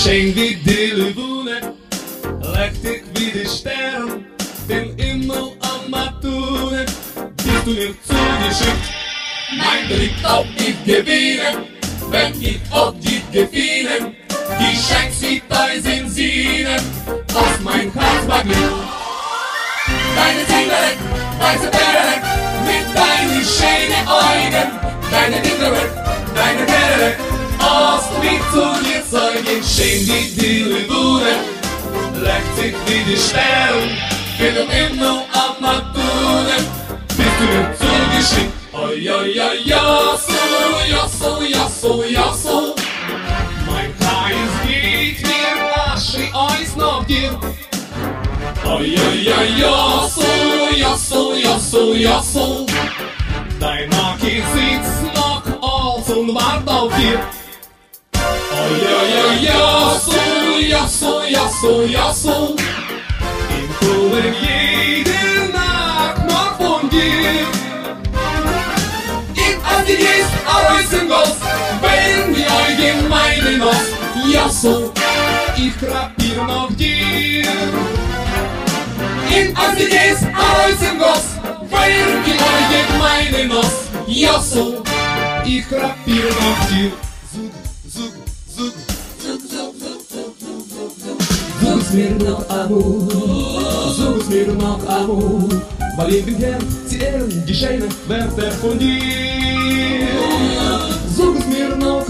schön wie die Lagune, leuchtet wie die Sterne, den Himmel am Matune, bist du mir zugeschickt. Mein Blick auf dich gewinnen, wenn ich auf dich gefielen, die scheint sie tausend Sinnen, aus mein Herz beglückt. Deine Zimmerleck, weiße Perleck, mit deinen schönen Augen, deine Dingerleck, deine Perleck, hast mich zu dir zeugen, schön wie die Lagune, leuchtet wie die Sterne, für den Himmel am Matune, bist du mir zugeschickt. Oi, oi, oi, ja, so. Mein Kreis geht mir, asche eins nach dir. Oi, oi, oi, ja, so. Dein Nacke sitzt noch aus und wart auf dir. Oi, oi, oi, ja, so. Ich hole jede Nacht noch von dir. Als die gehst, arreußen Goss, wenn die Augen meinen Nuss. Ja so, ich krapier noch dir. Als die gehst, arreußen Goss, wenn die Augen meinen Nuss. Ja so, ich krapier noch dir. Sug's mir noch Amor, weil ich bin gern, sie ehren die schöne Werte von dir. Sug es mir noch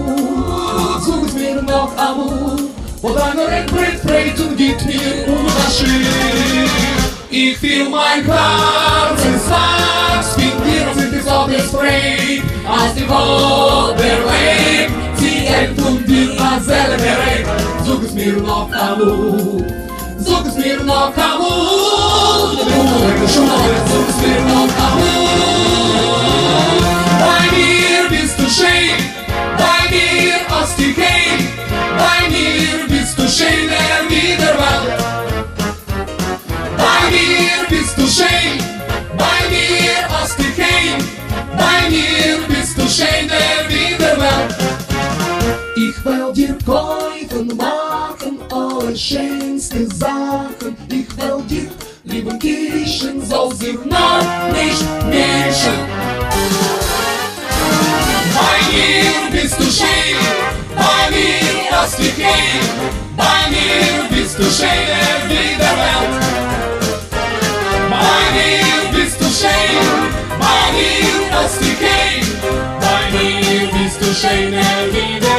Amor, wo deine Recht und gibt mir Unterschied. Ich fühl mein Herz ins Wachs, bin dir sind es auch befreit, als die Welt der Weg, sie und dir als bereit. Sug es mir noch Amor, sug es mir noch Amor, sug es mir noch Amor. Bei mir bist du schön, bei mir hast du kein, bei mir bist du schöner wie der Welt. Bei mir bist du schön, bei mir hast du kein, bei mir bist du schöner wie der Welt. Ich will dir kaufen, machen alle schönste Sachen. Ich will dir lieben Kirchen, soll sich noch nicht mischen. Bei mir bist du schön, bei mir hast du kein, bei mir bist du schöner wie der Welt. Bei mir bist du schön, bei mir hast du kein, bei mir bist du schöner wie der Welt.